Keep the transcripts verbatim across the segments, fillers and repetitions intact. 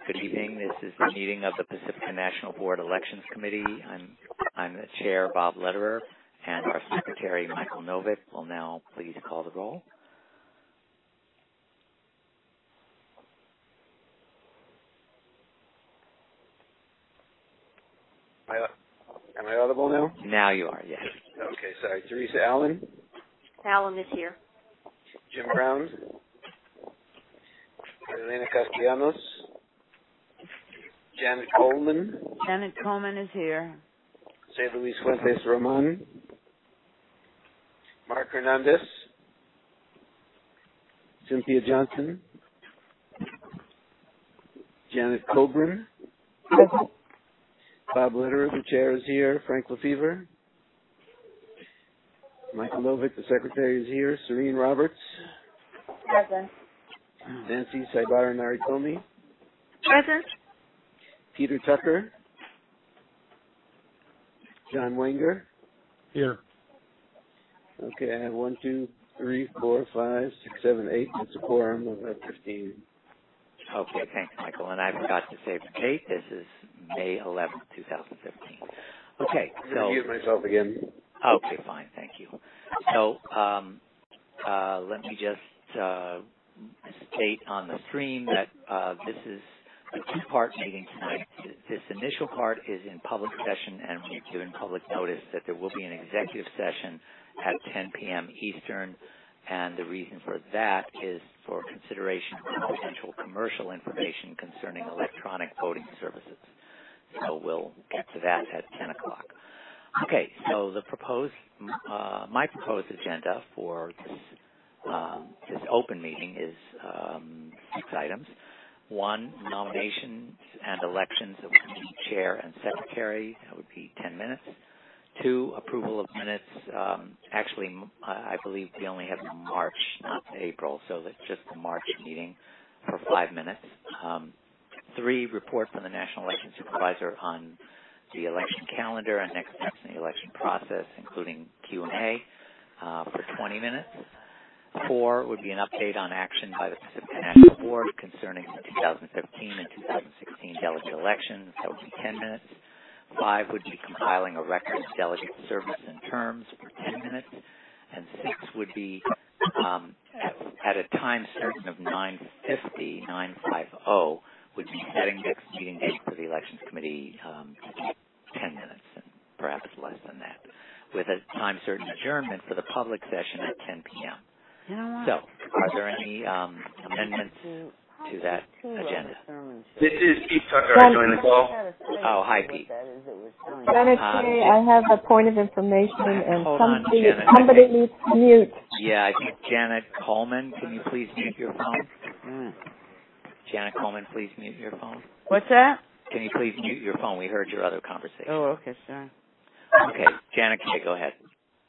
Good evening. This is the meeting of the Pacifica National Board Elections Committee. I'm, I'm the chair, Bob Lederer, and our secretary, Michael Novick, will now please call the roll. Am I, am I audible now? Now you are, yes. Okay, sorry. Teresa Allen. Allen is here. Jim Brown. Elena Castellanos. Janet Coleman. Janet Coleman is here. Jose Luis Fuentes Roman. Mark Hernandez. Cynthia Johnson. Janet Coburn. Present. Bob Lederer, the chair, is here. Frank Lefevre. Michael Novick, the secretary, is here. Serene Roberts. Present. Nancy Saibara Naritomi. Present. Peter Tucker. John Wenger. Here. Okay, I have one, two, three, four, five, six, seven, eight. It's a quorum of uh, fifteen. Okay, thanks, Michael. And I forgot to say the date. This is May eleventh, twenty fifteen. Okay, I'm so... going to mute myself again. Okay, fine. Thank you. So um, uh, let me just uh, state on the stream that uh, this is a two-part meeting tonight. This initial part is in public session, and we've given public notice that there will be an executive session at ten p.m. Eastern, and the reason for that is for consideration of confidential commercial information concerning electronic voting services. So we'll get to that at ten o'clock. Okay, so the proposed, uh, my proposed agenda for this, um, this open meeting is um, six items. One, nominations and elections of committee chair and secretary. That would be ten minutes. Two, approval of minutes. Um, actually, I believe we only have March, not April, so that's just the March meeting for five minutes. Um, three, report from the National Election Supervisor on the election calendar and next steps in the election process, including Q and A uh, for twenty minutes. Four would be an update on action by the Pacifica National Board concerning the two thousand fifteen and two thousand sixteen delegate elections. That would be ten minutes. Five would be compiling a record of delegate service and terms for ten minutes. And six would be um, at, at a time certain of nine fifty, nine fifty, would be setting next meeting date for the Elections Committee um, ten minutes, and perhaps less than that, with a time certain adjournment for the public session at ten p.m. You know what? So, are there any um, amendments to that agenda? This is Pete Tucker. I joined the call. Oh, hi, Pete. Janet, Um, I have a point of information, and hold on, somebody, Janet. somebody needs to mute. Yeah, I think Janet Coleman, can you please mute your phone? Mm. Janet Coleman, please mute your phone. What's that? Can you please mute your phone? We heard your other conversation. Oh, okay, sorry. Okay, Janet, okay, go ahead.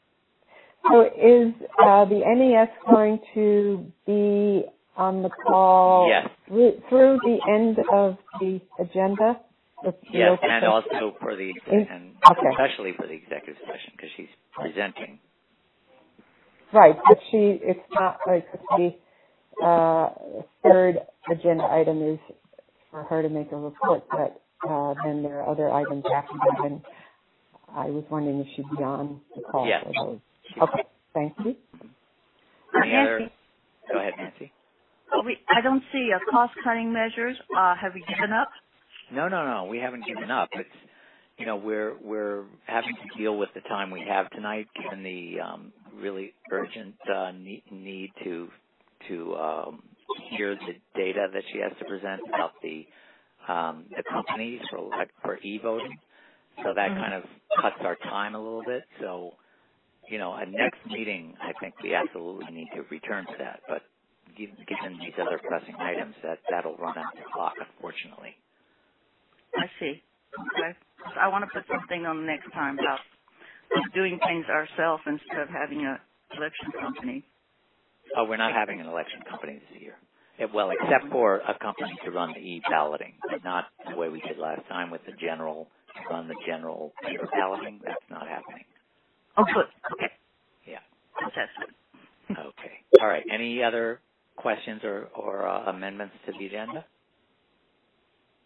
So is uh, the N E S going to be on the call Yes. through, through the end of the agenda? The Yes, open and session? also for the, In- and okay. especially for the executive session, because she's presenting. Right, but she, it's not like the uh, third agenda item is for her to make a report, but uh, then there are other items after that, and I was wondering if she'd be on the call Yes. for those. Okay, thank you. Any other? Go ahead, Nancy. Oh, we, I don't see uh, cost-cutting measures. Uh, have we given up? No, no, no. We haven't given up. It's, you know, we're we're having to deal with the time we have tonight, given the um, really urgent uh, need, need to to um, hear the data that she has to present about the um, the companies for for e-voting. So that Mm-hmm. kind of cuts our time a little bit. So, you know, a next meeting, I think we absolutely need to return to that. But given these other pressing items, that that'll run out the clock, unfortunately. I see. Okay. I want to put something on the next time about doing things ourselves instead of having a election company. Oh, we're not having an election company this year. It, well, except for a company to run the e-balloting, but not the way we did last time with the general, to run the general paper balloting. That's not happening. Oh, good. Okay. Yeah. That's good. Okay. All right. Any other questions or, or uh, amendments to the agenda?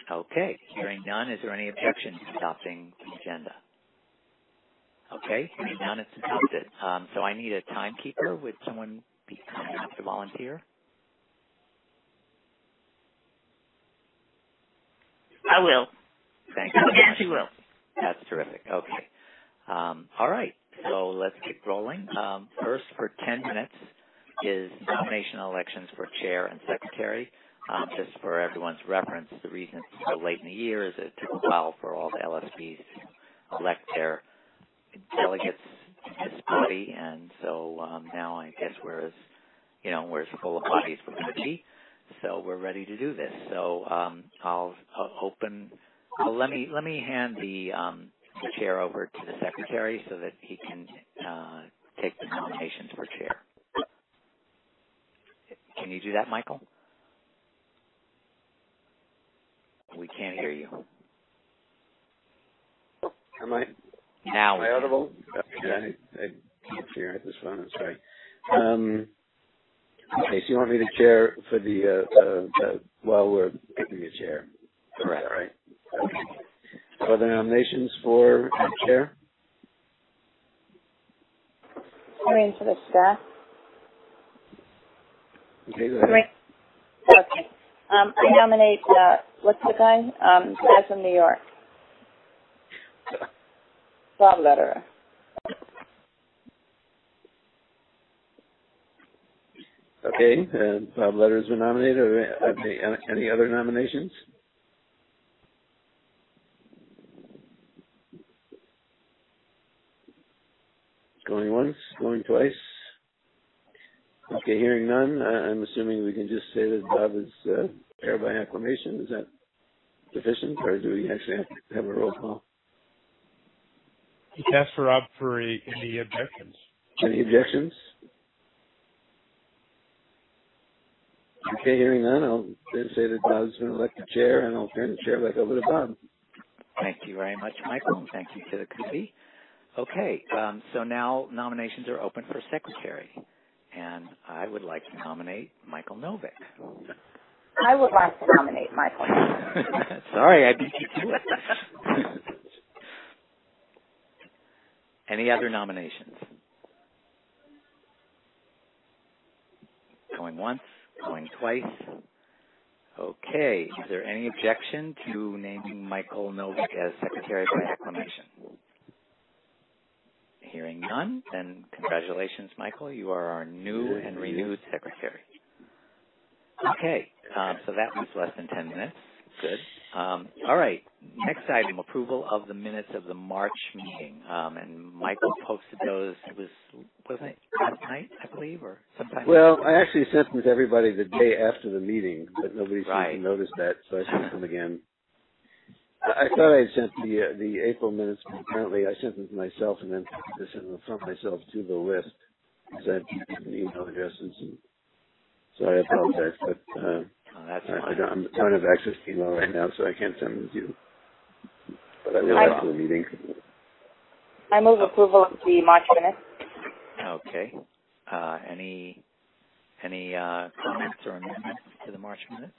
Okay. Hearing none, is there any objection to adopting the agenda? Okay. Hearing none, it's adopted. Um, so I need a timekeeper. Would someone be kind enough to volunteer? I will. Thank you very much. Nancy will. That's terrific. Okay. Um, all right. So let's get rolling. Um, first, for ten minutes, is nomination elections for chair and secretary. Um, just for everyone's reference, the reason it's so late in the year is it took a while for all the L S Ps to elect their delegates to this body, and so um, now I guess we're as, you know, we're as full of bodies we're going to be. So we're ready to do this. So um, I'll, I'll open. Well, let me let me hand the, um, the chair over to the secretary so that he can uh, take the nominations for chair. Can you do that, Michael? We can't hear you. Am I? Now Am we I can. audible? Yeah, I, I can't hear at this phone. I'm sorry. Um, okay, so you want me to chair for the uh, uh, uh, while we're picking a chair? Correct. All right. Okay. Other nominations for uh, chair? I mean, for the staff. Okay, go ahead. Right. Okay. Um, I nominate, uh, what's the guy? Um, guy from New York. Bob Lederer. Okay, uh, Bob Lederer's been nominated. Are there any other nominations? Going once, going twice. Okay, hearing none, uh, I'm assuming we can just say that Bob is uh, chair by acclamation. Is that sufficient, or do we actually have to have a roll call? Just ask for Rob for a, any objections. Any objections? Okay, hearing none, I'll then say that Bob's been elected chair, and I'll turn the chair back over to Bob. Thank you very much, Michael, and thank you to the committee. Okay, um, so now nominations are open for secretary, and I would like to nominate Michael Novick. I would like to nominate Michael. Sorry, I beat you to it. Any other nominations? Going once, going twice. Okay, is there any objection to naming Michael Novick as secretary by acclamation? Hearing none, then congratulations, Michael. You are our new and renewed secretary. Okay, um, so that was less than ten minutes. Good. Um, all right, next item, approval of the minutes of the March meeting. Um, and Michael posted those, it was, wasn't it last night, I believe, or sometime? Well, I actually sent them to everybody the day after the meeting, but nobody Right. seemed to notice that, so I sent them again. I thought I had sent the uh, the April minutes, but apparently I sent them to myself and then to send them from myself to the list because I had different email addresses. And so I apologize, but uh, Oh, that's I, I, fine. don't, I don't have access to email right now, so I can't send them to you. But I will No after the meeting. I move approval of the March minutes. Okay. Uh, any any uh, comments or amendments to the March minutes?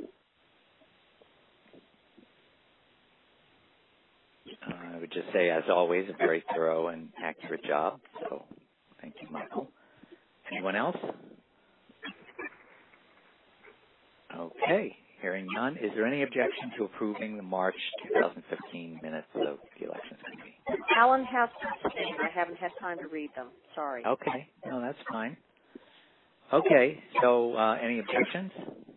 Uh, I would just say, as always, a very thorough and accurate job. So, thank you, Michael. Anyone else? Okay. Hearing none, is there any objection to approving the March twenty fifteen minutes of the Elections Committee? Alan has some things. I haven't had time to read them. Sorry. Okay. No, that's fine. Okay. So, uh, any objections?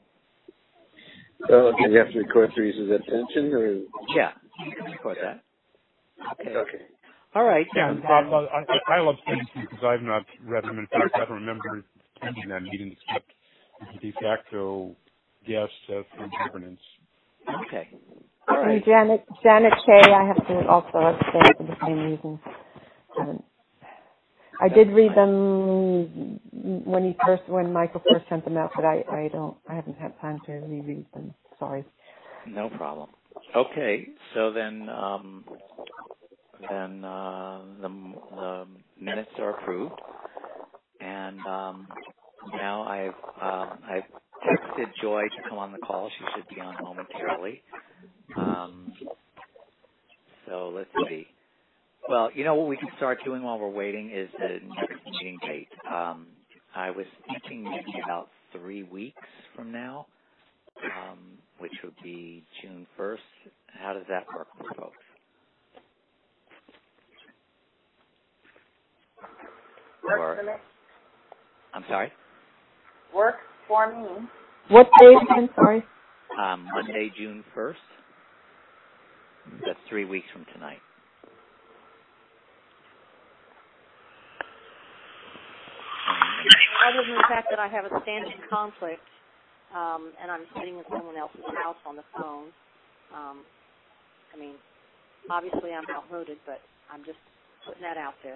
So do you have to record Teresa's abstention, or? Yeah, you can record that. Okay. Okay. All right. Yeah, um, Bob, then- I, I, I'll abstain too because I've not read them. In fact, I don't remember attending that meeting except as a de facto guest uh, through governance. Okay. All right. And Janet, Janet Kay, I have to also abstain for the same reasons. Um, I did read them when he first, when Michael first sent them out, but I, I don't, I haven't had time to reread them. Sorry. No problem. Okay. So then, um, then uh, the, the minutes are approved, and um, now I've uh, I've texted Joy to come on the call. She should be on momentarily. Um, so let's see. Well, you know what we can start doing while we're waiting is the next meeting date. Um, I was thinking maybe about three weeks from now, um, which would be June first. How does that work for folks? Works Or, for me. I'm sorry? Works for me. What day again? Sorry. Um, Monday, June first. That's three weeks from tonight. Other than the fact that I have a standing conflict, um, and I'm sitting in someone else's house on the phone, um, I mean, obviously I'm outvoted, but I'm just putting that out there.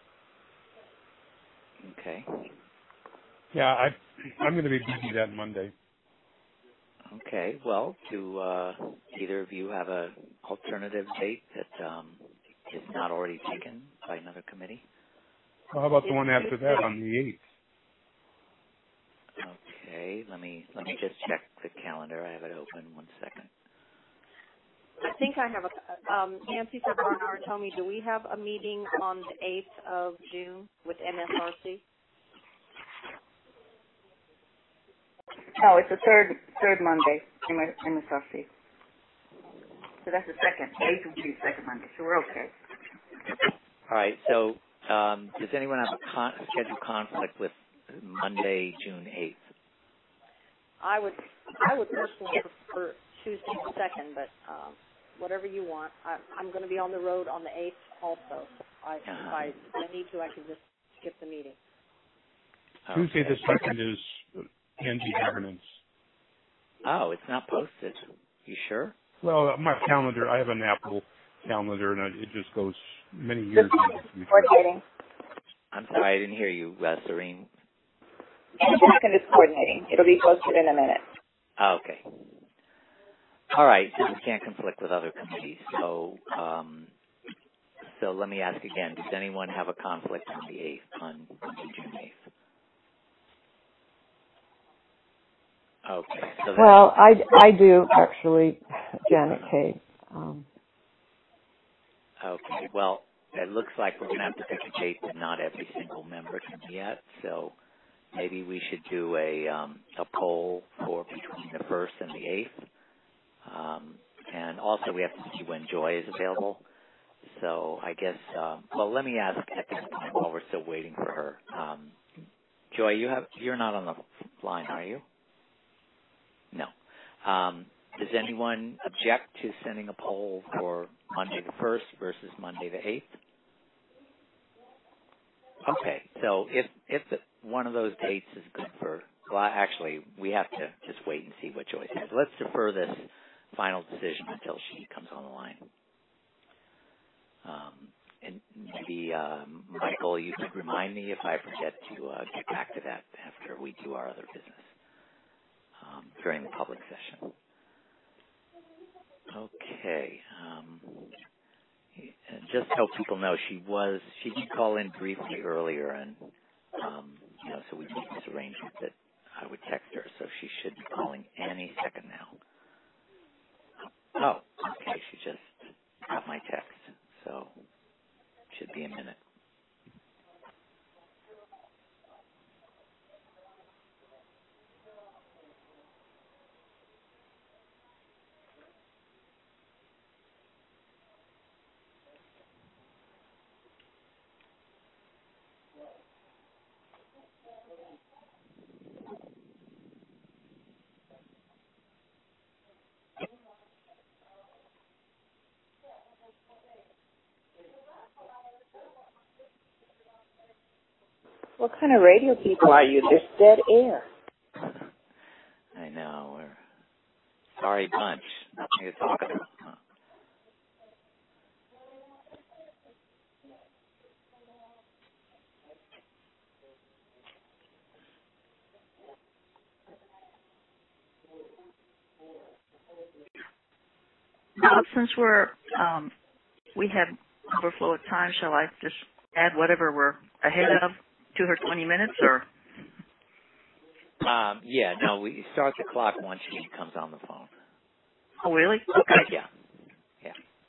Okay. Yeah, I, I'm going to be busy that Monday. Okay. Well, do uh, either of you have a alternative date that um, is not already taken by another committee? Well, how about the one after that on the eighth? Okay. Let me let me just check the calendar. I have it open. One second. I think I have a, um, Nancy from Barnard told me, do we have a meeting on the eighth of June with M S R C? No, it's the third third Monday in M S R C. So that's the second. Eighth will be the second Monday, so we're okay. All right. So, um, does anyone have a con- scheduled conflict with Monday, June eighth? I would, I would personally prefer Tuesday the second, but um, whatever you want. I, I'm going to be on the road on the eighth also. So I, Uh-huh. if I, if I need to, I can just skip the meeting. Okay. Tuesday the second is Angie governance. Oh, it's not posted. You sure? Well, my calendar, I have an Apple calendar, and it just goes many years into the future. Coordinating. I'm sorry, I didn't hear you, uh, Serene. And the second is coordinating. It'll be posted in a minute. Oh, okay. All right. So we can't conflict with other committees. So, um, so let me ask again: does anyone have a conflict on the eighth, on June eighth? Okay. So then, Well, I, I do actually, Janet Kay. Um, okay. Well, it looks like we're going to have to pick a date that not every single member can be at. So maybe we should do a um, a poll for between the first and the eighth. Um, and also we have to see when Joy is available. So I guess, um, well, let me ask at this point while we're still waiting for her. Um, Joy, you have you're not on the line, are you? No. Um, does anyone object to sending a poll for Monday the first versus Monday the eighth? Okay. So if if the, one of those dates is good for, well, actually, we have to just wait and see what Joy says. Let's defer this final decision until she comes on the line. Um, and maybe, um, Michael, you could remind me if I forget to uh, get back to that after we do our other business um, during the public session. Okay. Um, and just so people know, she was she did call in briefly earlier, and um, you know, so we made this arrangement that I would text her, so she should be calling any second now. Oh, okay. She just got my text, so should be a minute. What kind of radio people are you? There's dead air. I know. We're a sorry bunch. Nothing to talk about. Huh? Now, since we're um, we have overflow of time, shall I just add whatever we're ahead of to her twenty minutes, or? Um, yeah, no, we start the clock once she comes on the phone. Oh, really? Okay. Yeah. Yeah.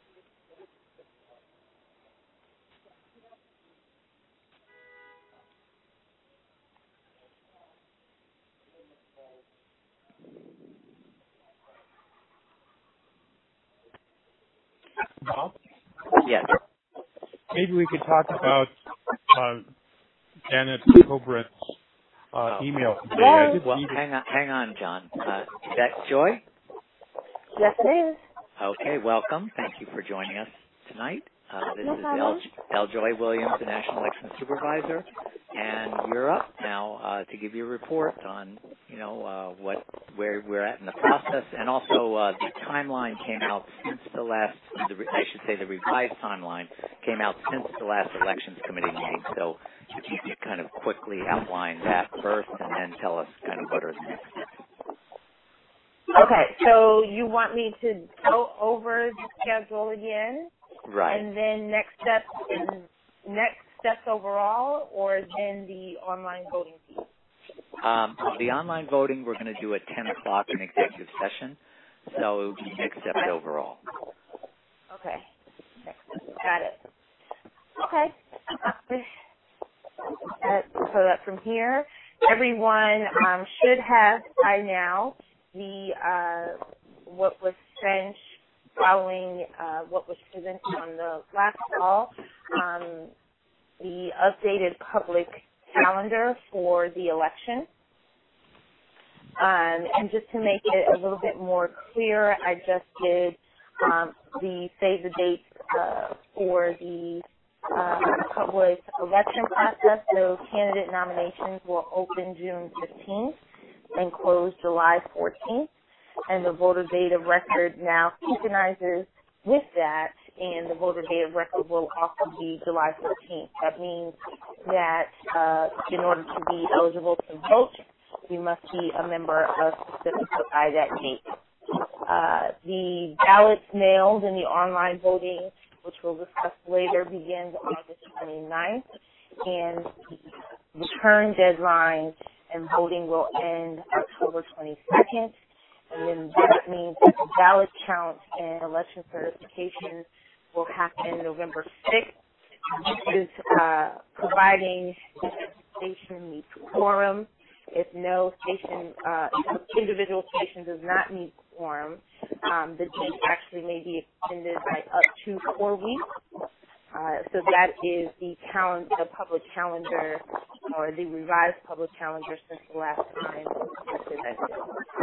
Bob, Yes. maybe we could talk about uh, Janet Cobrent's uh, Oh. email today. Yes. I did Well, read it. hang on, hang on, John. Uh, is that Joy? Yes, it is. Okay, welcome. Thank you for joining us tonight. Uh, this No is problem. L. L. Joy Williams, the National Election Supervisor, and you're up now uh, to give you a report on, you know, uh, what where we're at in the process, and also uh, the timeline came out since the last, the, I should say, the revised timeline came out since the last Elections Committee meeting. So if you could kind of quickly outline that first, and then tell us kind of what are the next steps. Okay, so you want me to go over the schedule again? Right. And then next steps, and next steps overall, or then the online voting piece? Um, the online voting we're going to do at ten o'clock in executive session, so it would be next steps overall. Okay. Got it. Okay. Uh, so that from here, everyone um, should have by now the uh, what was sent following uh, what was presented on the last call, um, the updated public calendar for the election. Um, and just to make it a little bit more clear, I just did um, the save the dates uh, for the uh, public election process. So candidate nominations will open June fifteenth and close July fourteenth. And the voter data record now synchronizes with that, and the voter data record will also be July fourteenth. That means that uh, in order to be eligible to vote, you must be a member of Pacifica by that date. Uh, the ballots mailed and the online voting, which we'll discuss later, begins August twenty-ninth, and the return deadline and voting will end October twenty-second. And then that means that the ballot count and election certification will happen November sixth. This is uh, providing the station meets quorum. If no station, uh, if an individual station does not meet quorum, um, the date actually may be extended by up to four weeks. Uh, so that is the calendar, the public calendar, or the revised public calendar since the last time I presented.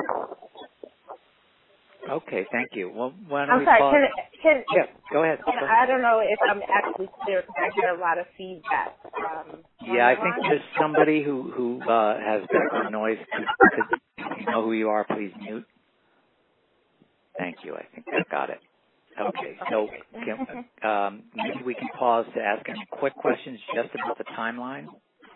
Okay, thank you. Well, why don't I'm we sorry, pause? can, can, Yeah, go ahead. can, Go ahead. I don't know if I'm actually clear because I get a lot of feedback. Um, Yeah, I think there's somebody who who uh, has background noise. Could, could, if you know who you are, please mute. Thank you. I think I got it. Okay, so can, um, maybe we can pause to ask any quick questions just about the timeline.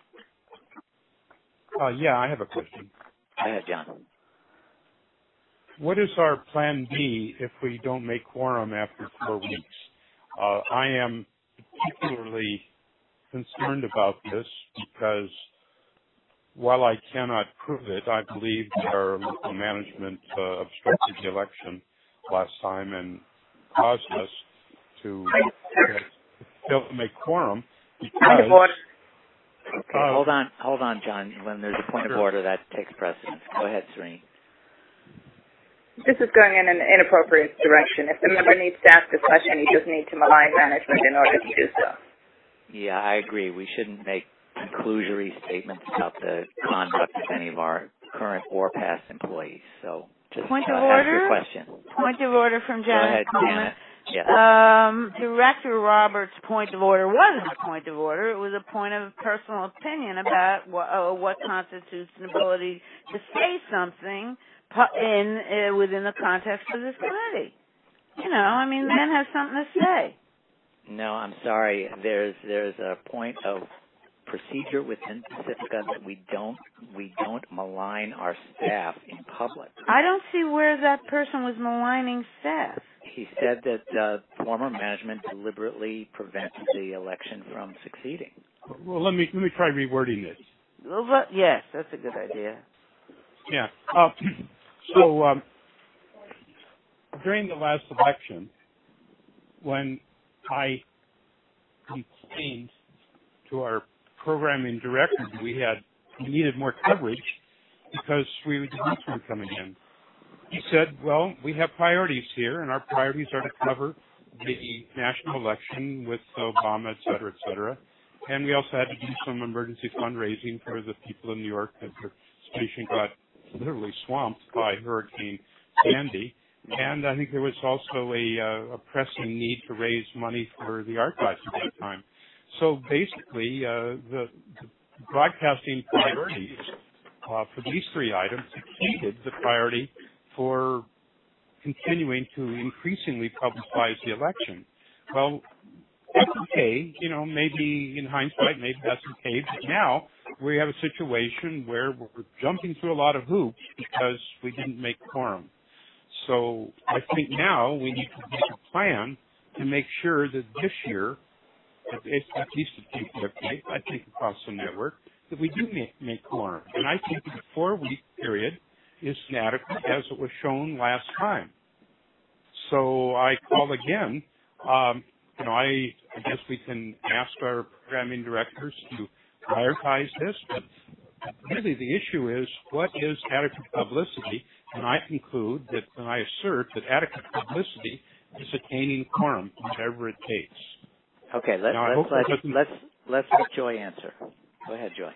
Uh, yeah, I have a question. Go ahead, John. What is our plan B if we don't make quorum after four weeks? Uh, I am particularly concerned about this because while I cannot prove it, I believe that our local management uh, obstructed the election last time and caused us to uh, fail to make quorum because... Okay, uh, hold on, hold on, John. When there's a point sure. of order, that takes precedence. Go ahead, Serene. This is going in an inappropriate direction. If the member needs to ask a question, he does need to malign management in order to do so. Yeah, I agree. We shouldn't make conclusory statements about the conduct of any of our current or past employees. So just Point uh, of ask order? your question. Point of order from Go Janet ahead, Coleman. Janet. Yes. Um, Director Roberts' point of order wasn't a point of order. It was a point of personal opinion about what, uh, what constitutes an ability to say something in uh, within the context of this committee. You know, I mean, men have something to say. No, I'm sorry. There's there's a point of procedure within Pacifica that we don't we don't malign our staff in public. I don't see where that person was maligning staff. He said that uh, former management deliberately prevented the election from succeeding. Well, let me let me try rewording this. Well, but yes, that's a good idea. Yeah. Uh, so um, during the last election, when I complained to our programming director that we had we needed more coverage because we the votes weren't coming in, he said, "Well, we have priorities here, and our priorities are to cover the national election with Obama, et cetera, et cetera. And we also had to do some emergency fundraising for the people in New York that their station got literally swamped by Hurricane Sandy. And I think there was also a, uh, a pressing need to raise money for the archives at that time. So basically, uh, the, the broadcasting priorities uh, for these three items exceeded the priority for continuing to increasingly publicize the election. Well, that's okay. You know, maybe in hindsight, maybe that's okay. But now we have a situation where we're jumping through a lot of hoops because we didn't make quorum. So I think now we need to make a plan to make sure that this year, at least at K P F K, I think across the network, that we do make, make quorum. And I think the four-week period is inadequate as it was shown last time. So I call again. Um, you know, I, I guess we can ask our programming directors to prioritize this, but really the issue is what is adequate publicity, and I conclude that, and I assert that adequate publicity is attaining quorum, whatever it takes. Okay, let, now, let's let, let's let's let Joy answer. Go ahead, Joy.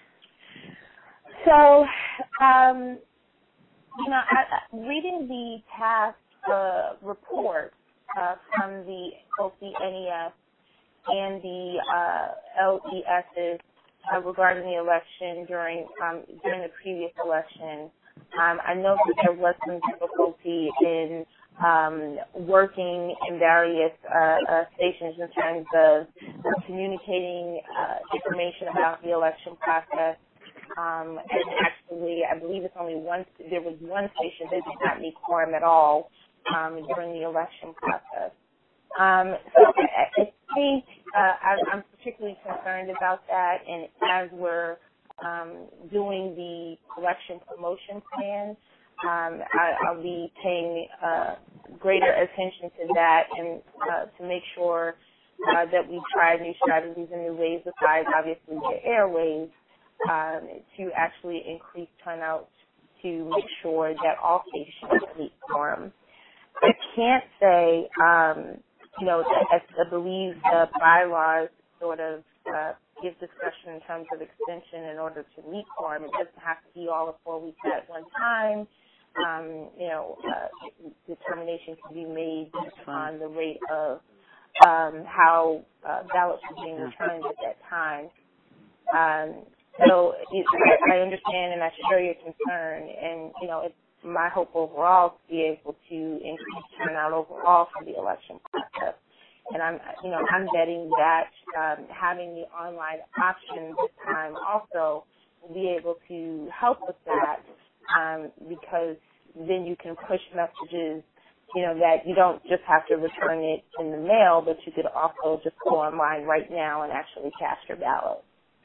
So, um, you know, I, I, reading the past uh, report uh, from the both the N E S and the uh, L E S's uh, regarding the election during um, during the previous election, um, I know that there was some difficulty in um, working in various uh, uh, stations in terms of uh, communicating uh, information about the election process. Um, and actually, I believe it's only one. There was one station that did not meet quorum at all um, during the election process. Um, so I, I think uh, I, I'm particularly concerned about that. And as we're um, doing the election promotion plan, um, I, I'll be paying uh, greater attention to that and uh, to make sure uh, that we try new strategies and new ways besides obviously the airwaves. Um, to actually increase turnout to make sure that all stations meet quorum. I can't say, um, you know, I, I believe the bylaws sort of uh, give discretion in terms of extension in order to meet quorum. It doesn't have to be all of four weeks at one time. Um, you know, uh, determination can be made based on the rate of um, how uh, ballots are being returned at that time. Um, So it, I understand and I share your concern, and you know it's my hope overall to be able to increase turnout overall for the election process. And I'm, you know, I'm betting that um, having the online option this time also will be able to help with that, um, because then you can push messages, you know, that you don't just have to return it in the mail, but you could also just go online right now and actually cast your ballot.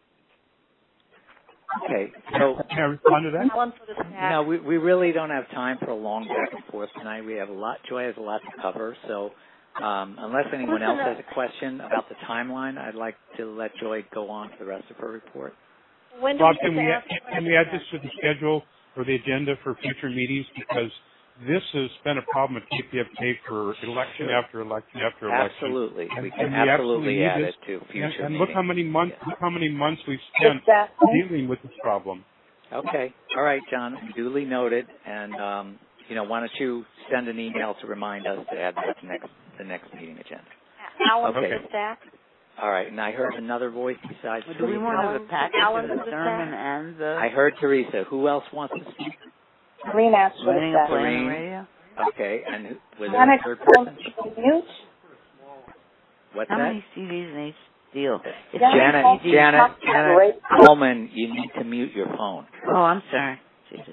Okay, so can I respond to that? No, we we really don't have time for a long back and forth tonight. We have a lot. Joy has a lot to cover, so um, unless anyone else has a question about the timeline, I'd like to let Joy go on to the rest of her report. When Bob, can we, add, can we add this to the schedule or the agenda for future meetings? Because this has been a problem at K P F K for election after election after election. Absolutely, and, we can and we absolutely add this. it to future and, and meetings. look how many months, yeah. look how many months we've spent exactly. dealing with this problem. Okay, all right, John, duly noted. And um, you know, why don't you send an email to remind us to add that to next the next meeting agenda? Alan okay. for the staff. All right, and I heard another voice besides well, Teresa. Do we want to have a package Alan of the sermon and the... I heard Teresa. Who else wants to speak? Green asked for the staff. Playing radio? Okay, and was there a third person? Mute. What's How that? many C Ds in each deal? It's Janet, Janet, Janet, Janet Coleman, you need to mute your phone. Oh, I'm sorry. Jesus.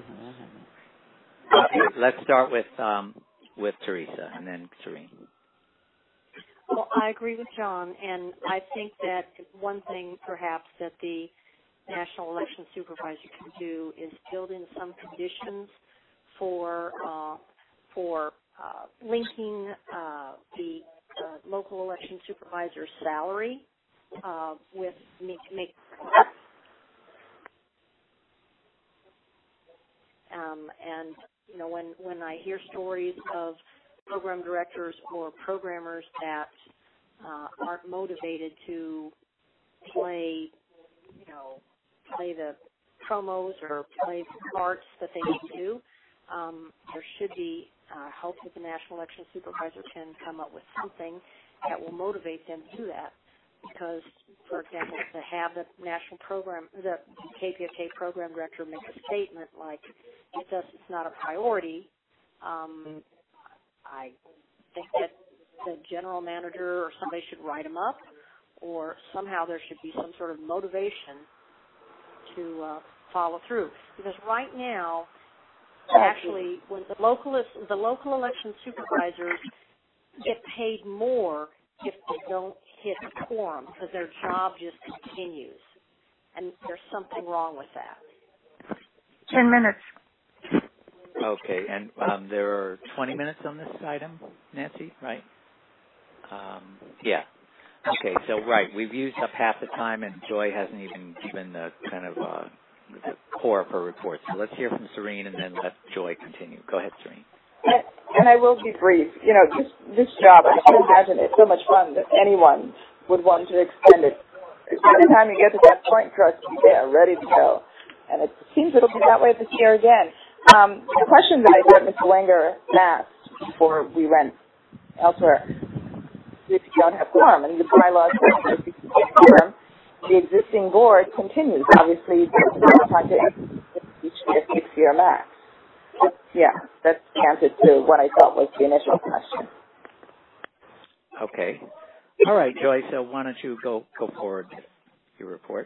Okay, let's start with um, with Teresa and then Serene. Well, I agree with John, and I think that one thing perhaps that the national election supervisor can do is build in some conditions for uh, for uh, linking uh, the uh, local election supervisor's salary uh, with make, make um, and you know when when I hear stories of program directors or programmers that uh, aren't motivated to play, you know, play the promos or play the parts that they need to do. Um, there should be uh, help that the National Election Supervisor can come up with something that will motivate them to do that. Because, for example, to have the national program, the K P F K program director make a statement like, it does, it's not a priority, um, I think that the general manager or somebody should write them up, or somehow there should be some sort of motivation to uh, follow through. Because right now, actually, when the local the local election supervisors get paid more if they don't hit a quorum, because their job just continues, and there's something wrong with that. Ten minutes. Okay, and um, there are twenty minutes on this item, Nancy, right? Um, yeah. Okay, so right, we've used up half the time, and Joy hasn't even given the kind of uh, the core of her report. So let's hear from Serene, and then let Joy continue. Go ahead, Serene. And, and I will be brief. You know, this this job, I can imagine it's so much fun that anyone would want to extend it. By the time you get to that point, trust me, they are ready to go. And it seems it'll be that way this year again. Um, the question that I thought Mister Wenger asked before we went elsewhere, if you don't have quorum, and the bylaws say if you don't have quorum, the existing board continues. Obviously, it's time to each year, six-year max. But, yeah, that's the answer to what I thought was the initial question. Okay. All right, Joy, so why don't you go, go forward with your report?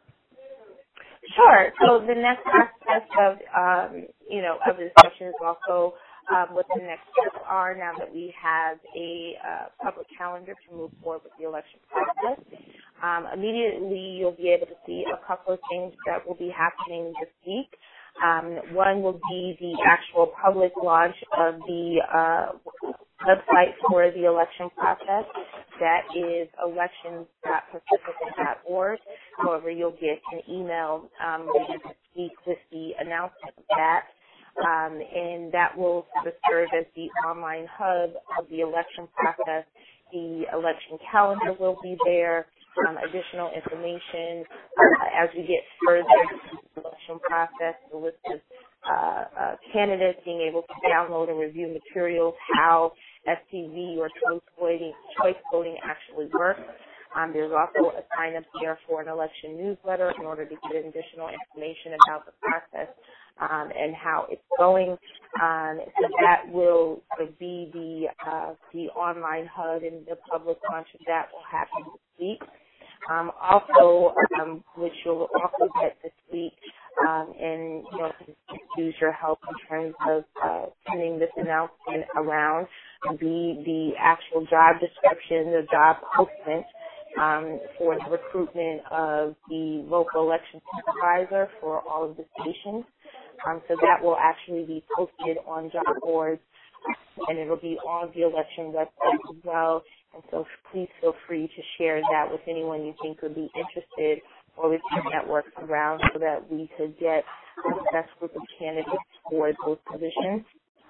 Sure. So the next aspect of, um, you know, of the discussion is also um, what the next steps are now that we have a uh, public calendar to move forward with the election process. Um, immediately, you'll be able to see a couple of things that will be happening this week. Um, one will be the actual public launch of the uh, website for the election process. That is elections dot pacifica dot org. However, you'll get an email um, later this week with the announcement of that. Um, and that will sort of serve as the online hub of the election process. The election calendar will be there. Um, additional information uh, as we get further into the election process, the list of uh, uh, candidates, being able to download and review materials, how S P V or choice voting, choice voting actually works. Um, there's also a sign up there for an election newsletter in order to get additional information about the process um, and how it's going. Um, so that will sort of be the uh, the online hub, and the public launch of that will happen this week. Um, also, um, which you'll also get this week, um, and you know, use your help in terms of uh, sending this announcement around, be the actual job description, the job posting um, for the recruitment of the local election supervisor for all of the stations. Um, so that will actually be posted on job boards, and it'll be on the election website as well. And so please feel free to share that with anyone you think would be interested, or with your networks around, so that we could get the best group of candidates for those positions.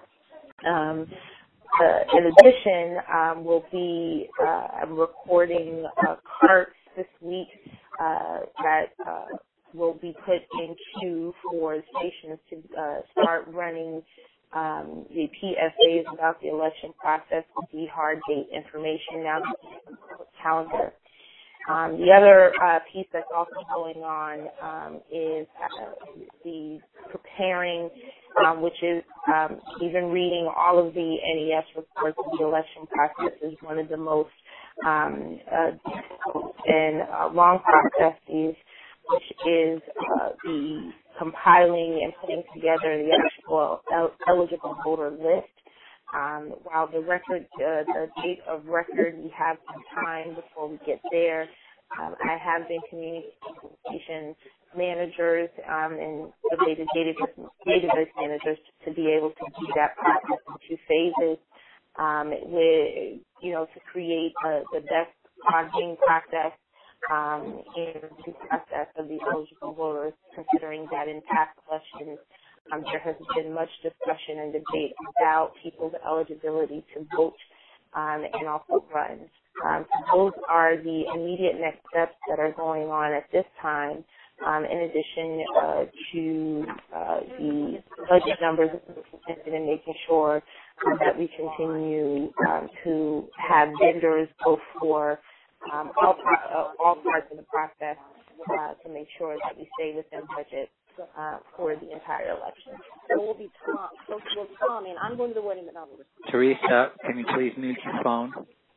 Um, uh, in addition, um, we'll be uh, I'm recording uh, carts this week uh, that uh, will be put in queue for stations to uh, start running Um, the P S As about the election process with the hard date information now that the calendar. Um, the other uh, piece that's also going on um, is uh, the preparing, um, which is um, even reading all of the N E S reports of the election process is one of the most um, uh, difficult and uh, long processes, which is uh, the compiling and putting together the actual el- eligible voter list. Um, while the record, uh, the date of record, we have some time before we get there. Um, I have been communicating managers um, and related database, database managers to be able to do that process in two phases, um, with, you know, to create a, the best logging process um, and the process of the eligible voters, considering that in past elections um, there has been much discussion and debate about people's eligibility to vote um, and also run. Um, so those are the immediate next steps that are going on at this time, um, in addition uh, to uh, the budget numbers and making sure um, that we continue um, to have vendors go for um, all, uh, all parts of the process uh, to make sure that we stay within budget uh, for the entire election. So we'll be Tom. So we'll Tom, and I'm going to the wedding, but not the Teresa, can you please mute your phone?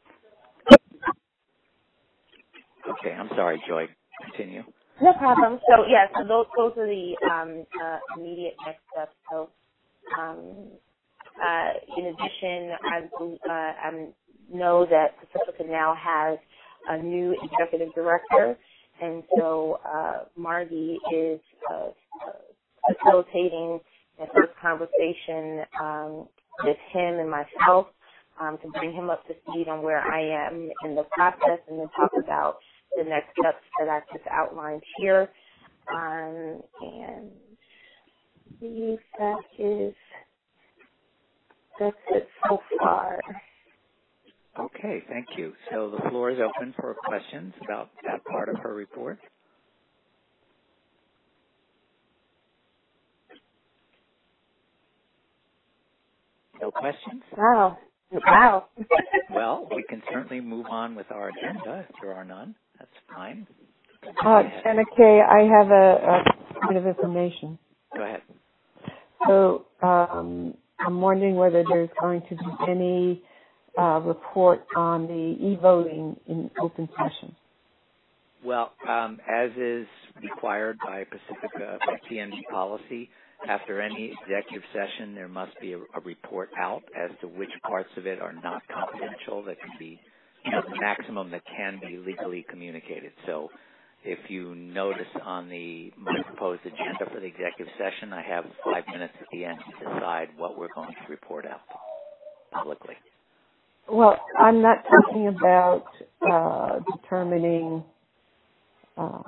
Okay, I'm sorry, Joy. Continue. No problem. So, yeah, so those, those are the um, uh, immediate next steps. So, um, uh, in addition, I, uh, I know that Pacifica now has a new executive director, and so uh, Margie is uh, facilitating the first conversation um, with him and myself um, to bring him up to speed on where I am in the process, and then talk about the next steps that I've just outlined here. Um, and I believe that is, that's it so far. Okay, thank you. So the floor is open for questions about that part of her report. No questions? Wow. Wow. Well, we can certainly move on with our agenda if there are none. That's fine. Uh, Jenna Kay, I have a, a bit of information. Go ahead. So um, I'm wondering whether there's going to be any uh, report on the e-voting in open session. Well, um, as is required by Pacifica, by P N B policy, after any executive session, there must be a, a report out as to which parts of it are not confidential that can be, you know, the maximum that can be legally communicated. So if you notice on the my proposed agenda for the executive session, I have five minutes at the end to decide what we're going to report out publicly. Well, I'm not talking about uh, determining. Uh,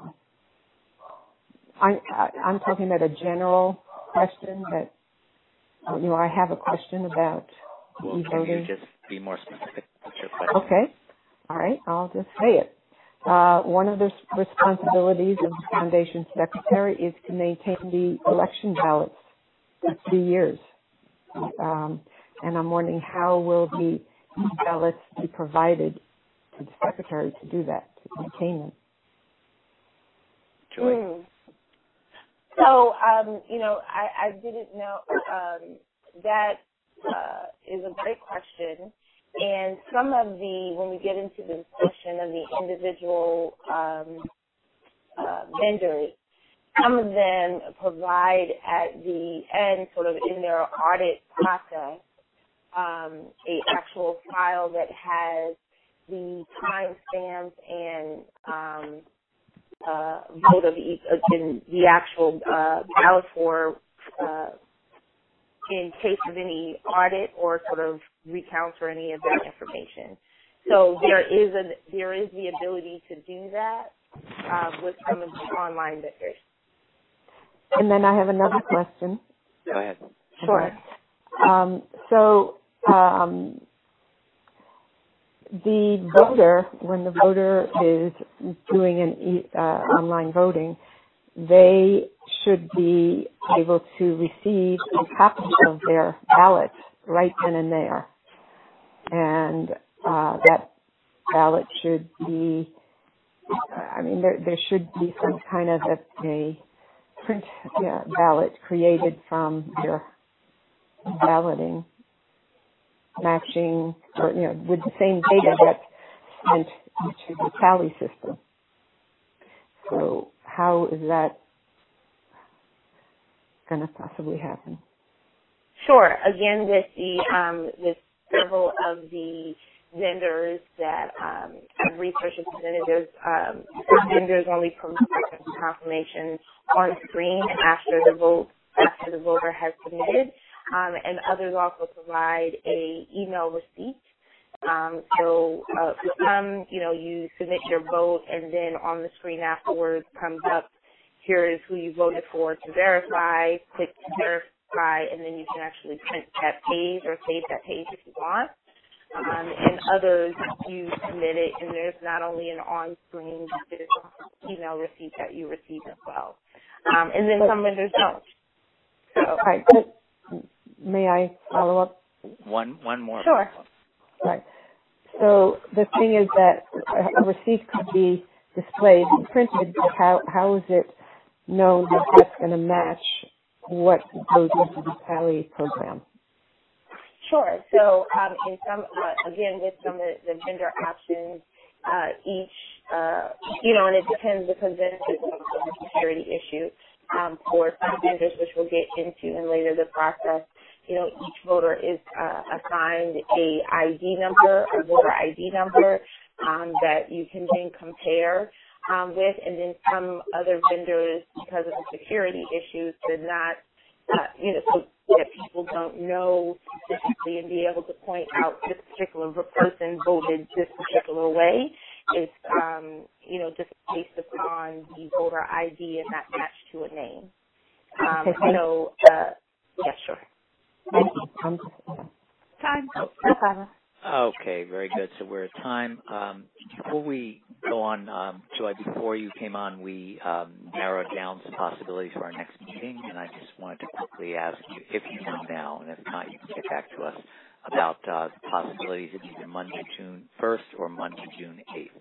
I, I, I'm talking about a general question that, you know, I have a question about well, e-voting. Can you just be more specific with your question? Okay. All right. I'll just say it. Uh, one of the responsibilities of the Foundation Secretary is to maintain the election ballots for three years. Um, and I'm wondering how will the ballots be provided to the Secretary to do that, to maintain them? Joy? Mm. So, um, you know, I, I didn't know. Um, that uh, is a great question. And some of the, when we get into the discussion of the individual um, uh, vendors, some of them provide at the end, sort of in their audit process, um, a actual file that has the timestamps and um, uh, vote of each, uh, in the actual uh, ballot for uh, in case of any audit or sort of recounts or any of that information. So there is a there is the ability to do that uh, with some of the online vendors. And then I have another question. Go ahead. Sure. Um, so um, the voter, when the voter is doing an e- uh, online voting, they should be able to receive a copy of their ballot right then and there. And uh, that ballot should be, I mean, there, there should be some kind of a, a print yeah, ballot created from their balloting, matching, or, you know, with the same data that's sent to the tally system. So how is that going to possibly happen? Sure. Again, with the um, with several of the vendors that um, I've researched and presented, there's um, some vendors only provide confirmation on screen after the vote, after the voter has submitted, um, and others also provide a email receipt. Um, so uh, for some, you know, you submit your vote, and then on the screen afterwards comes up, here is who you voted for to verify, click to verify, and then you can actually print that page or save that page if you want. Um, and others, you submit it, and there's not only an on-screen, but there's an email receipt that you receive as well. Um, and then some vendors don't. So, right. But may I follow up? One, one more. Sure. Right. So the thing is that a receipt could be displayed and printed, but how, how is it known that that's going to match what goes into the tally program? Sure. So, um, in some, uh, again, with some of the vendor options, uh, each, uh, you know, and it depends because then it's a security issue. Um, for some vendors, which we'll get into in later the process, you know, each voter is uh, assigned a I D number, a voter I D number, um, that you can then compare um, with, and then some other vendors, because of the security issues, did not, uh, you know, so that people don't know specifically and be able to point out this particular person voted this particular way. It's, um, you know, just based upon the voter I D and not matched to a name. Um, Okay. so, uh, yeah, sure. Thank you. Time. No problem. Okay, very good. So we're at time. Um, before we go on, um, Joy, before you came on, we um, narrowed down some possibilities for our next meeting, and I just wanted to quickly ask you, if you know now, and if not, you can get back to us, about uh, the possibilities of either Monday, June first or Monday, June eighth.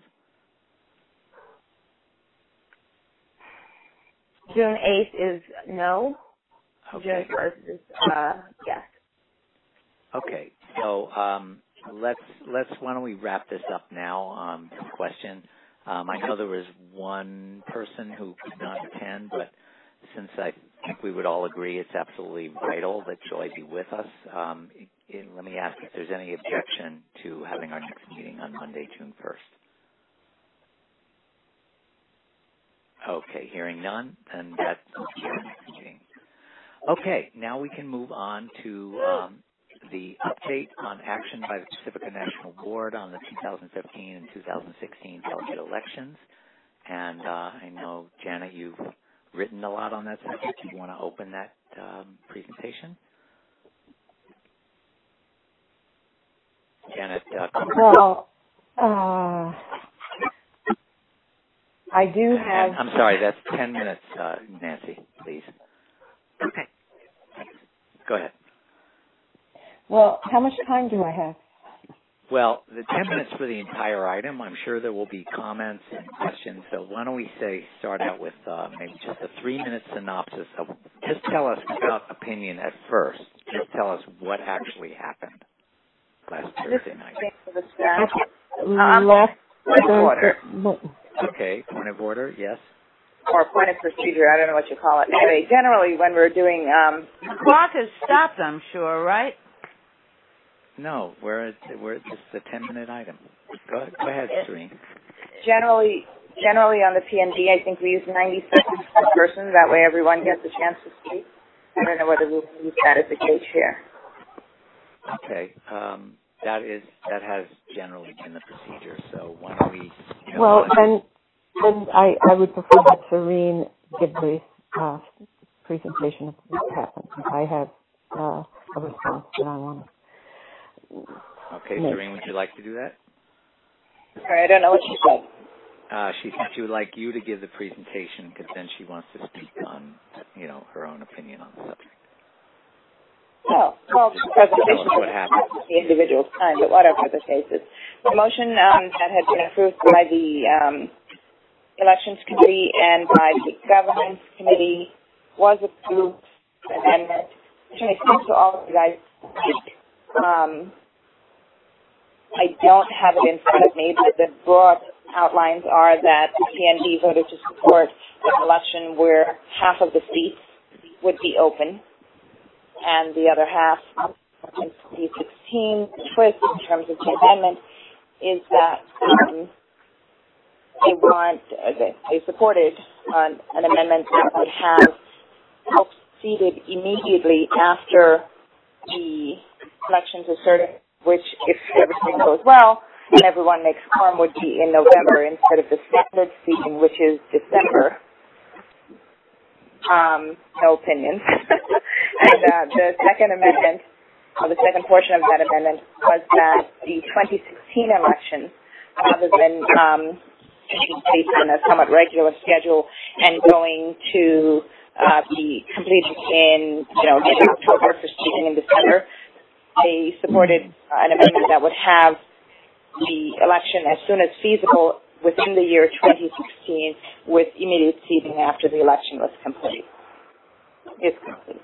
June eighth is no. Okay. June first is uh, yes. Okay, so um, let's let's why don't we wrap this up now? Um, this question. Um, I know there was one person who could not attend, but since I think we would all agree it's absolutely vital that Joy be with us, um, it, it, let me ask if there's any objection to having our next meeting on Monday, June first. Okay, hearing none, then that will be our next meeting. Okay, now we can move on to um, the update on action by the Pacifica National Board on the two thousand fifteen and two thousand sixteen delegate elections. And uh, I know, Janet, you've written a lot on that subject. Do you want to open that um, presentation? Janet, uh, well, uh, I do have... And I'm sorry, that's ten minutes, uh, Nancy, please. Okay. Go ahead. Well, how much time do I have? Well, the ten minutes for the entire item. I'm sure there will be comments and questions. So why don't we say start out with uh, maybe just a three-minute synopsis of, just tell us without opinion at first, just tell us what actually happened last Thursday night. Um, Last point of order. Okay, point of order, yes. Or point of procedure, I don't know what you call it. Anyway, generally when we're doing... Um, the clock has stopped, I'm sure, right? No, we're, we're, this is a ten-minute item. Go, go ahead, Serene. Generally, generally on the P N D, I think we use ninety seconds per person. That way everyone gets a chance to speak. I don't know whether we'll use that as a gauge here. Okay. Um, that is that has generally been the procedure. So why don't we... You know, well, then, then I, I would prefer that Serene give the uh, presentation of what happened. I have uh, a response that I want to... Okay, Serene, would you like to do that? Sorry, I don't know what she said. Uh, she said she would like you to give the presentation because then she wants to speak on, you know, her own opinion on the subject. Oh, well, the presentation Tell us what happened. The individual's time, but whatever the case is. The motion um, that had been approved by the um, Elections Committee and by the Governance Committee was approved. Amendment. Actually, thanks to all of you guys. Um, I don't have it in front of me, but the broad outlines are that the P N D voted to support an election where half of the seats would be open and the other half in twenty sixteen. The twist in terms of the amendment is that um, they want, uh, they, they supported uh, an amendment that would have folks seated immediately after the elections are certified, which, if everything goes well and everyone makes quorum, would be in November instead of the standard seating, which is December. Um, no opinions. And uh, the second amendment, or the second portion of that amendment, was that the twenty sixteen elections, rather than um, taking place on a somewhat regular schedule and going to uh, be completed in, you know, in October for seating in December, they supported uh, an amendment that would have the election as soon as feasible within the year twenty sixteen, with immediate seating after the election was complete. Is complete.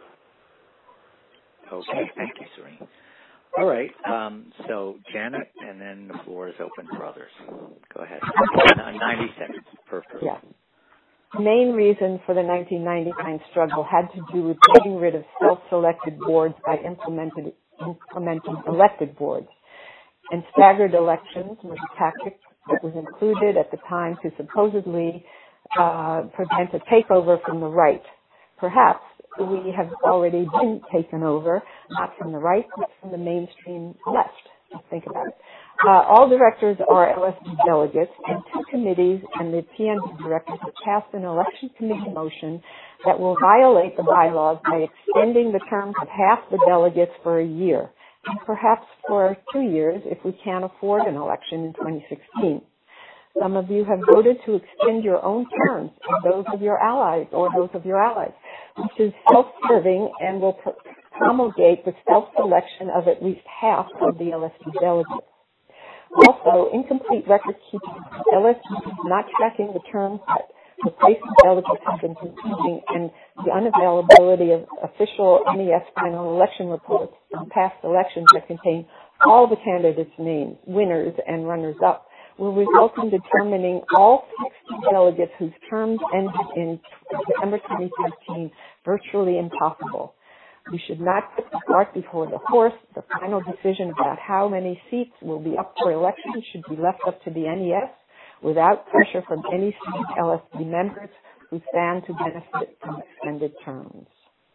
Okay, thank you, Serene. All right, um, so Janet, and then the floor is open for others. Go ahead. ninety seconds per person. Yeah. The main reason for the nineteen ninety-nine struggle had to do with getting rid of self-selected boards by implemented, implementing elected boards. And staggered elections was a tactic that was included at the time to supposedly uh, prevent a takeover from the right. Perhaps we have already been taken over, not from the right, but from the mainstream left. Just think about it. Uh, all directors are L S D delegates, and two committees and the P N D directors have passed an election committee motion that will violate the bylaws by extending the terms of half the delegates for a year, and perhaps for two years if we can't afford an election in twenty sixteen. Some of you have voted to extend your own terms and those of your allies or those of your allies, which is self-serving and will pr- promulgate the self-selection of at least half of the L S D delegates. Also, incomplete record keeping. L S D is not tracking the terms that replacement delegates have been completing, and the unavailability of official N E S final election reports from past elections that contain all the candidates' names, winners and runners-up, will result in determining all sixty delegates whose terms ended in December twenty thirteen virtually impossible. We should not put the cart before the horse. The final decision about how many seats will be up for election should be left up to the N E S without pressure from any seated L S D members who stand to benefit from extended terms.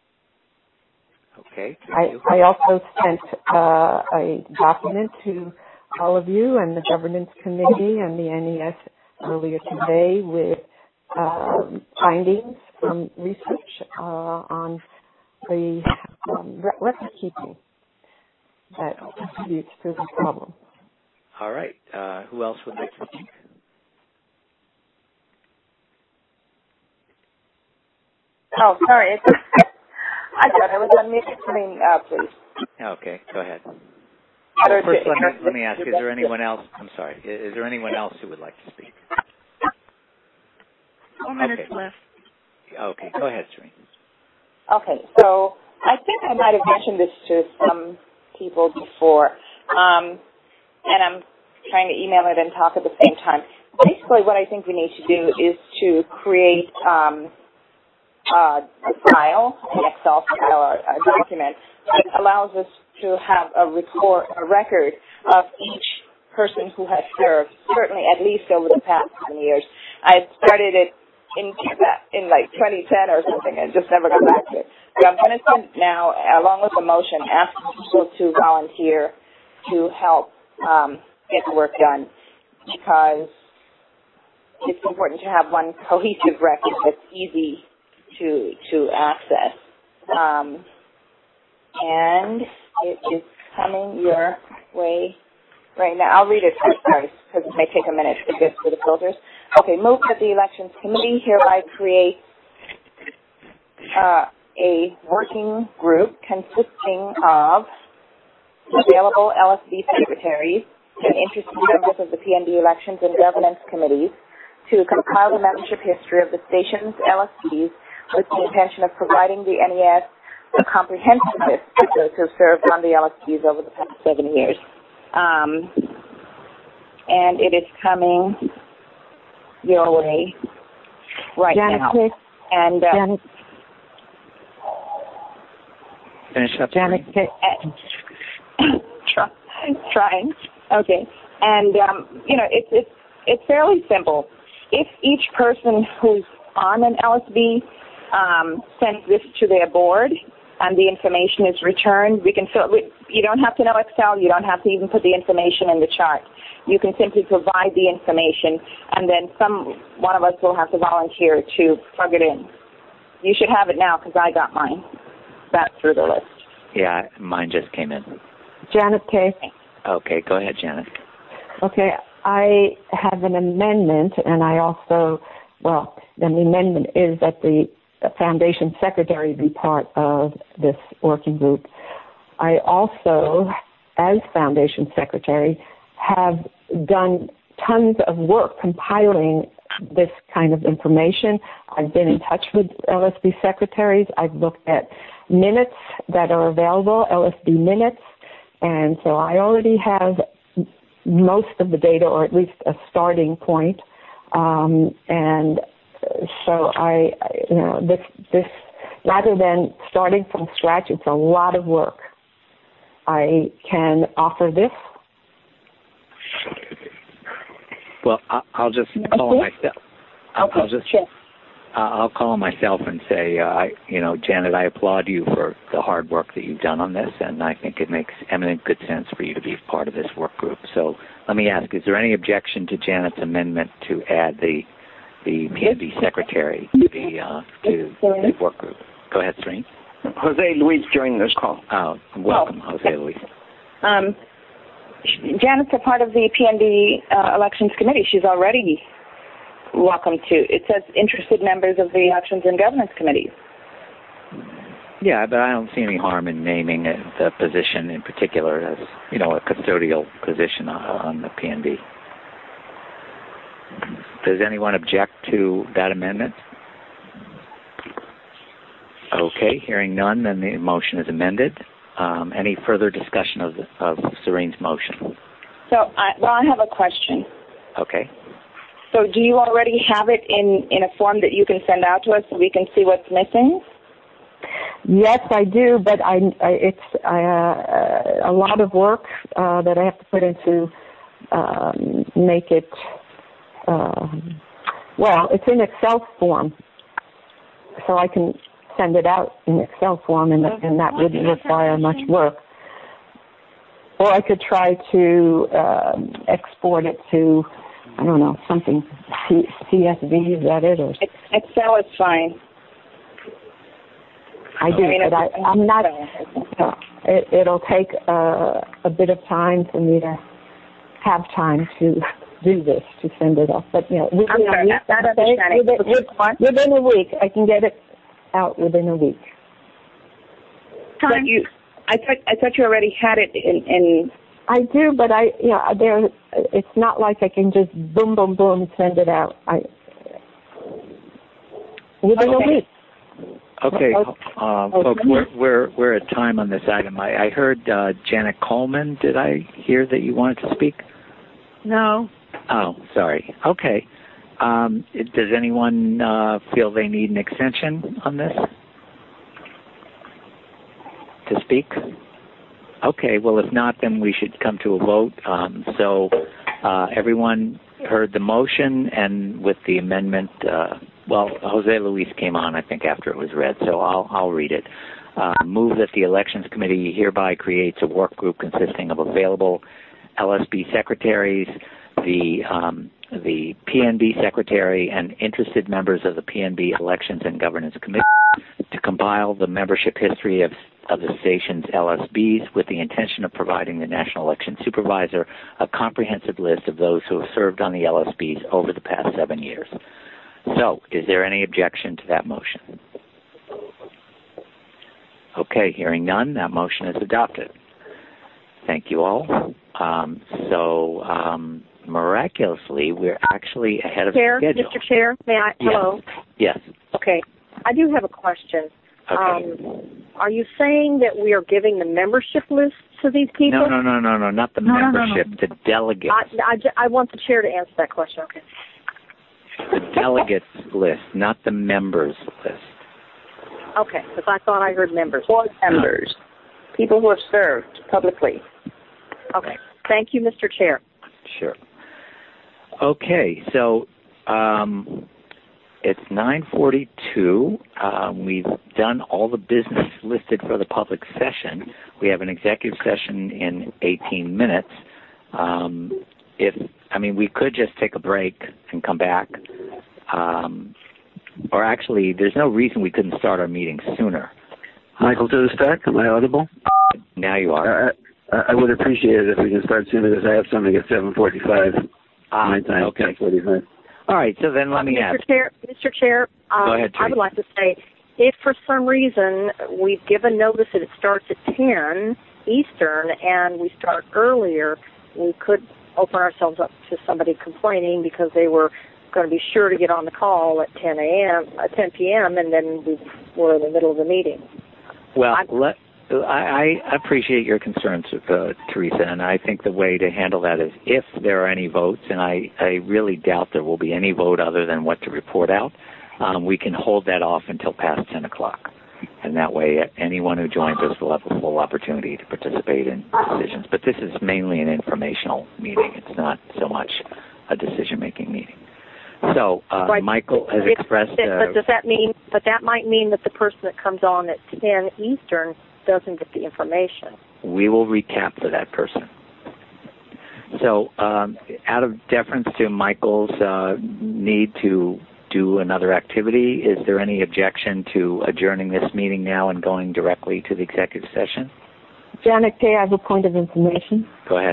Okay. I, I also sent uh, a document to all of you and the Governance Committee and the N E S earlier today with uh, findings from research uh, on the um, record keeping that contributes to the problem. All right. Uh, who else would like to speak? Oh, sorry. I thought I was on mute. I mean, uh, please. Okay, go ahead. Well, first, let me, let me ask, is there anyone else, I'm sorry, is there anyone else who would like to speak? Four minutes okay. left. Okay, go ahead, Serene. Okay, so I think I might have mentioned this to some people before, um, and I'm trying to email it and talk at the same time. Basically, what I think we need to do is to create um, uh, a file, an Excel file or a document that allows us to have a record, a record of each person who has served, certainly at least over the past seven years. I started it in in like twenty ten or something and just never got back to it. So I'm going to send now, along with the motion, asking people to volunteer to help um, get the work done, because it's important to have one cohesive record that's easy to to access. Um, and it is coming your way right now. I'll read it first, sorry, because it may take a minute to get through the filters. Okay, move that the Elections Committee hereby create uh, a working group consisting of available L S D secretaries and interested members of the P N D Elections and Governance Committees to compile the membership history of the station's L S Ds with the intention of providing the N E S a comprehensive list of those who have served on the L S Ds over the past seven years. Um, and it is coming your way right Janet, now. Please. And uh, Janet, Finish up. Janet, try, trying. Okay. And, um, you know, it's, it's, it's fairly simple. If each person who's on an L S B um, sends this to their board and the information is returned, we can fill, we, you don't have to know Excel, you don't have to even put the information in the chart. You can simply provide the information, and then some one of us will have to volunteer to plug it in. You should have it now because I got mine back through the list. Yeah, mine just came in. Janet K. Okay, go ahead, Janet. Okay, I have an amendment, and I also, well, the amendment is that the Foundation Secretary be part of this working group. I also, as Foundation Secretary, have done tons of work compiling this kind of information. I've been in touch with L S B secretaries. I've looked at minutes that are available, L S B minutes, and so I already have most of the data, or at least a starting point. Um, and so I, you know, this, this, rather than starting from scratch, it's a lot of work. I can offer this. Well, I'll just call myself. I'll just, I'll call myself and say, uh, I, you know, Janet, I applaud you for the hard work that you've done on this, and I think it makes eminent good sense for you to be part of this work group. So let me ask: is there any objection to Janet's amendment to add the the P N B secretary to the uh, to the work group? Go ahead, Serene. Jose Luis joining this call. Oh, welcome, oh. Jose Luis. Um, Janet's a part of the P N B uh, Elections Committee. She's already welcome to. It says interested members of the Elections and Governance Committees. Yeah, but I don't see any harm in naming it, the position in particular as, you know, a custodial position on the P N B. Does anyone object to that amendment? Okay, hearing none, then the motion is amended. Um, any further discussion of, of Serene's motion? So, I, well, I have a question. Okay. So do you already have it in, in a form that you can send out to us so we can see what's missing? Yes, I do, but I, I, it's uh, a lot of work uh, that I have to put into um, make it, uh, well, it's in Excel form, so I can send it out in Excel form, and, and that wouldn't require much work. Or I could try to uh, export it to, I don't know, something, C- CSV, is that it? Or Excel is fine. I do, I mean, but I, I'm not, uh, it, it'll take uh, a bit of time for me to have time to do this, to send it off. But, you know, within, a week, within, within a week, I can get it out within a week. But you, I thought I thought you already had it in. in I do, but I, you know, there. It's not like I can just boom, boom, boom send it out. I within okay. a week. Okay, uh, folks, we're we're we're at time on this item. I, I heard uh, Janet Coleman. Did I hear that you wanted to speak? No. Oh, sorry. Okay. Um, does anyone uh, feel they need an extension on this to speak? Okay, well, if not, then we should come to a vote. Um, so uh, everyone heard the motion, and with the amendment, uh, well, Jose Luis came on, I think, after it was read, so I'll, I'll read it. Uh, move that the Elections Committee hereby creates a work group consisting of available L S B secretaries, the um, the P N B secretary, and interested members of the P N B Elections and Governance Committee to compile the membership history of, of the station's L S Bs with the intention of providing the National Election Supervisor a comprehensive list of those who have served on the L S Bs over the past seven years. So, is there any objection to that motion? Okay, hearing none, that motion is adopted. Thank you all. Um, so, um, miraculously, we're actually ahead of Chair, schedule. Mister Chair, may I? Yes. Hello. Yes. Okay. I do have a question. Okay. Um, are you saying that we are giving the membership list to these people? No, no, no, no, no, not the no, membership, no, no, no. the delegates. I, I, I want the chair to answer that question. Okay. The delegates list, not the members list. Okay, because I thought I heard members. Board members, no. People who have served publicly. Okay. Thank you, Mister Chair. Sure. Okay, so um, it's nine forty-two. Um, we've done all the business listed for the public session. We have an executive session in eighteen minutes. Um, if I mean, we could just take a break and come back. Um, or actually, there's no reason we couldn't start our meeting sooner. Michael to the stack, am I audible? Now you are. Uh, I would appreciate it if we can start sooner because I have something at seven forty-five. Ah, my time, okay. ten forty-five. All right, so then let me Mister ask. Chair, Mister Chair, um, Go ahead, I would like to say, if for some reason we've given notice that it starts at ten Eastern and we start earlier, we could open ourselves up to somebody complaining because they were going to be sure to get on the call at ten a.m., uh, ten p.m., and then we were in the middle of the meeting. Well, let, I, I appreciate your concerns, uh, Teresa, and I think the way to handle that is if there are any votes, and I, I really doubt there will be any vote other than what to report out, um, we can hold that off until past ten o'clock. And that way anyone who joins us will have a full opportunity to participate in decisions. But this is mainly an informational meeting. It's not so much a decision-making meeting. So uh, right. Michael has it, expressed... It, uh, but does that mean, but that might mean that the person that comes on at ten Eastern doesn't get the information. We will recap for that person. So um, out of deference to Michael's uh, need to do another activity, is there any objection to adjourning this meeting now and going directly to the executive session? Janet Kay, I have a point of information. Go ahead.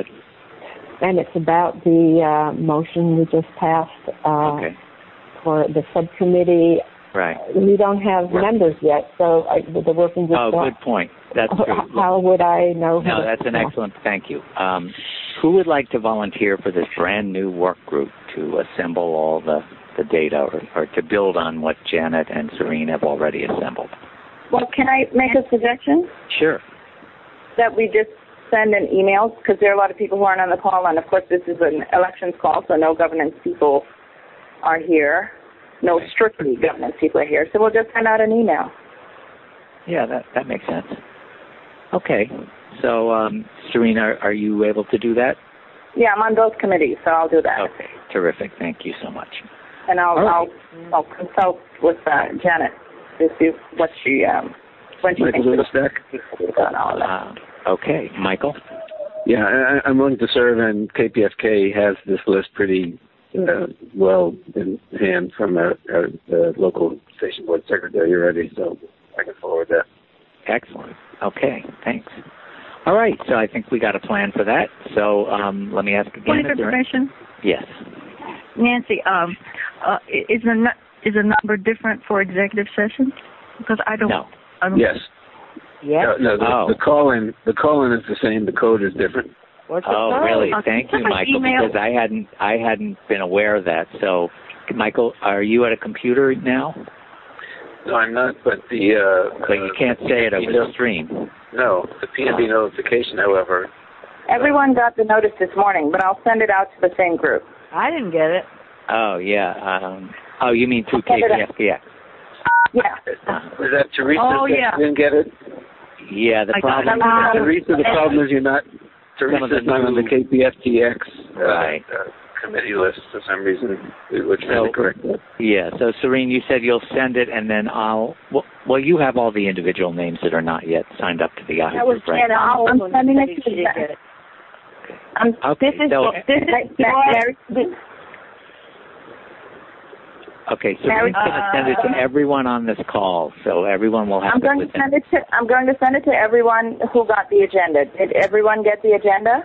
And it's about the uh, motion we just passed uh, okay. for the subcommittee. Right. We don't have right. members yet, so I, the working group. Oh, good point. That's true. How would I know? No, that's an excellent. Thank you. Um, who would like to volunteer for this brand new work group to assemble all the, the data or, or to build on what Janet and Serene have already assembled? Well, can I make a suggestion? Sure. That we just send an email, because there are a lot of people who aren't on the call, and of course this is an elections call, so no governance people are here. No strictly governance people are here, so we'll just send out an email. Yeah, that that makes sense. Okay, so um, Serena, are, are you able to do that? Yeah, I'm on both committees, so I'll do that. Okay, terrific. Thank you so much. And I'll right. I'll, I'll consult with uh, Janet to see what she um when she Michael thinks Lewis done all of that. Uh, okay, Michael. Yeah, I, I'm willing to serve, and K P F K has this list pretty uh, well in hand from our, our uh, local station board secretary already, so I can forward that. Excellent. Okay, thanks. All right, so I think we got a plan for that. So um, let me ask again. Point of information? Yes. Nancy, um, uh, is the is the number different for executive session? Because I don't. No. I don't Yes. Yes. No, no the, oh. the call-in the call-in is the same. The code is different. What's oh, the really? Uh, Thank you, Michael, email. because I hadn't I hadn't been aware of that. So, Michael, are you at a computer now? No, I'm not. But the uh, but you can't say it over the stream. No, the P N B notification, however. Everyone got the notice this morning, but I'll send it out to the same group. I didn't get it. Oh yeah. Um, oh, you mean through K P F K? Yeah. Was that Teresa? Oh, that yeah. didn't get it? Yeah. The I got problem. it. Um, Teresa, the problem is you're not. Teresa's not on the K P F T X uh, Right. uh, committee list for some reason. We're trying So- to correct that. Yeah. So, Serene, you said you'll send it, and then I'll. Well, well, you have all the individual names that are not yet signed up to the Yahoo That was group, right? Janet I'm Holland sending said it she to didn't the- get it. Um, Okay, this is so- this is Mary. Okay, so we're going to send it to everyone on this call, so everyone will have I'm it going to within. send it to I'm going to send it to everyone who got the agenda. Did everyone get the agenda?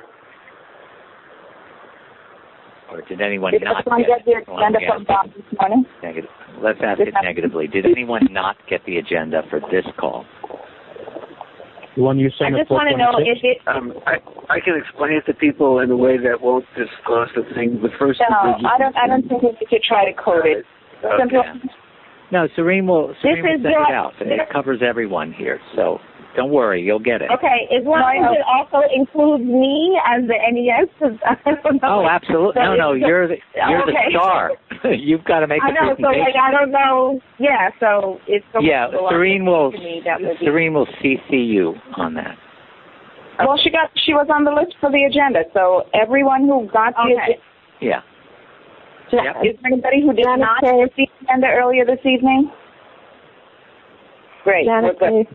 Or did anyone Did not everyone get get the it? Well, agenda let me from ask Bob it this morning? negative. Let's ask it negatively. Did anyone not get the agenda for this call? The one you I sent just want to know if it. Um, I I can explain it to people in a way that won't disclose the thing. But first, No, I don't. I don't think we should try to code it. Okay. Simple. No, Serene will, Serene will is send your- it out. It covers everyone here, so don't worry, you'll get it. Okay, as long as it also includes me as the N E S. 'Cause I don't know. Oh, absolutely. No, no, you're the you're Okay. the star. You've got to make I the know, so presentation. like I don't know. Yeah, so it's so Yeah, much Serene will to me that would be- Serene will C C you on that. Well, she got she was on the list for the agenda, so everyone who got the Okay. agenda. Yeah. Yep. Is there anybody who did Janet not Kay. get the agenda earlier this evening? Great. Janet, we're good. please.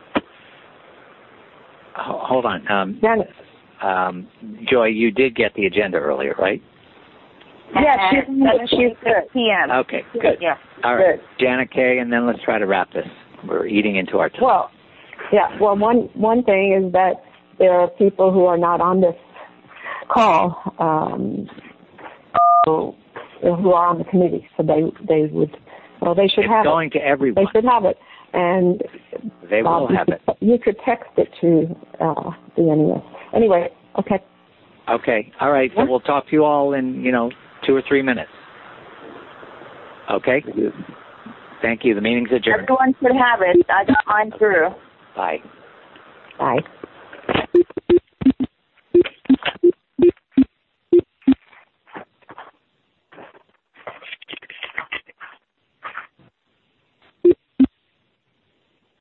Ho- Hold on. Um, Janet. um, Joy, you did get the agenda earlier, right? Yeah, she's, she's good. P M Okay, good. Yeah. All right. Good. Janet Kay, and then let's try to wrap this. We're eating into our time. Well, yeah. Well, one one thing is that there are people who are not on this call, um, who who are on the committee, so they they would, well, they should it's have going it. to everyone. They should have it, and They will um, have you it. could, you could text it to uh, the N E S. Anyway, okay. Okay. All right. So we'll talk to you all in, you know, two or three minutes. Okay? Thank you. The meeting's adjourned. Everyone should have it. I got mine through. Bye. Bye.